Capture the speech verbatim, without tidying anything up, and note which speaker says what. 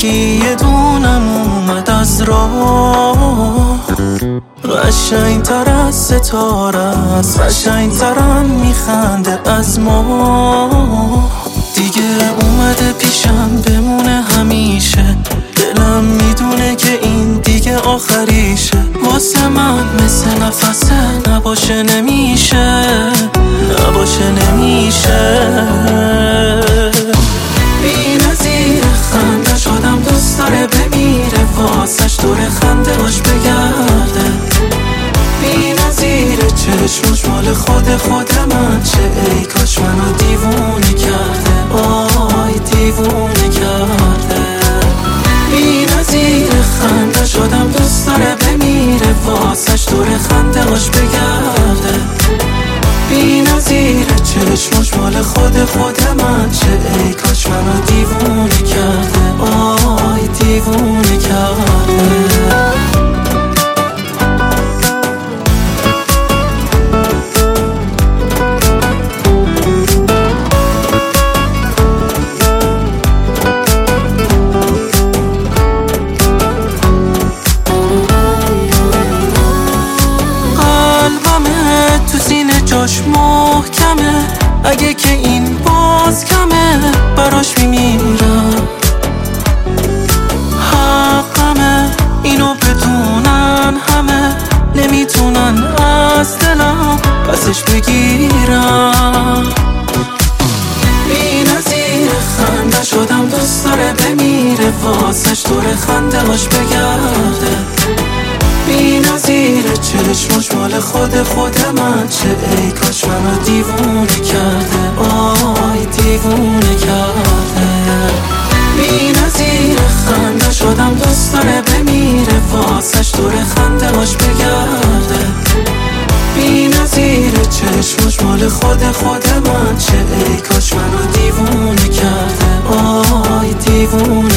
Speaker 1: یکی یه دونم اومد از راه، قشنگ تر از ستاره است، قشنگ ترم میخنده از ما. دیگه اومده پیشم بمونه همیشه، دلم میدونه که این دیگه آخریشه. واسه من مثل نفسه، نباشه نمیشه، نباشه نمیشه. بی نظیر خنده شدم، دوست داره بمیره، واسش دور خنده باش بگرده. بی نظیر چشمش مال خود خود من چه، ای کاش منو دیوونه کرده، آی دیوونه کرده. بی نظیر خنده شدم، دوست داره بمیره، واسش دور خنده باش بگرده. بی نظیر چشمش مال خود خود من چه، ای کاش منو دیوونه کرده، آی دیوونه کرده. تو سینه جاش محکمه، اگه که این باز کمه براش میمیرم. حقمه اینو بدونن همه، نمیتونن از دلم پسش بگیرم. بی نظیر خنده شدم، دوست داره بمیره، واسش دور خنده باش بگرده. بی نظیر چشمش مال خود خود من چه، ای کاش منو دیوونه کرده، آی دیوونه کرده. بی نظیر خنده شدم، دوست داره بمیره، واسش دور خنده باش بگرده. بی نظیر چشمش مال خود خود من چه، ای کاش منو دیوونه کرده، آی دیوونه